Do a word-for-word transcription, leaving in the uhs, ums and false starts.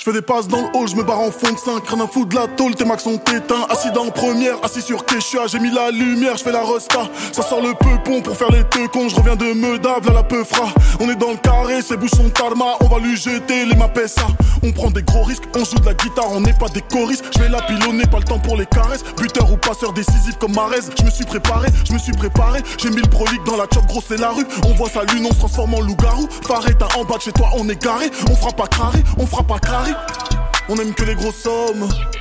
J'fais des passes dans le hall, j'me barre en fond de cinq. Rien à foutre de la tôle, tes max sont éteints. Assis dans première, assis sur Quechua. J'ai mis la lumière, j'fais la resta. Ça sort le peupon pour faire les teutons. J'reviens de Meudave, là la peufra. On est dans le carré, ses bouches sont tarma. On va lui jeter les mapessa. On prend des gros risques, on joue de la guitare, on n'est pas des choristes. J'vais la pilonner, pas le temps pour les caresses. Buteur ou passeur décisif comme Marez. J'me suis préparé, j'me suis préparé. J'ai mis le prolique dans la chop, gros c'est la rue. On voit sa lune, on se transforme en loup-garou. Faretta en bas de chez toi, on est garé. On fera pas carré, on fera pas carré. On aime que les grosses sommes.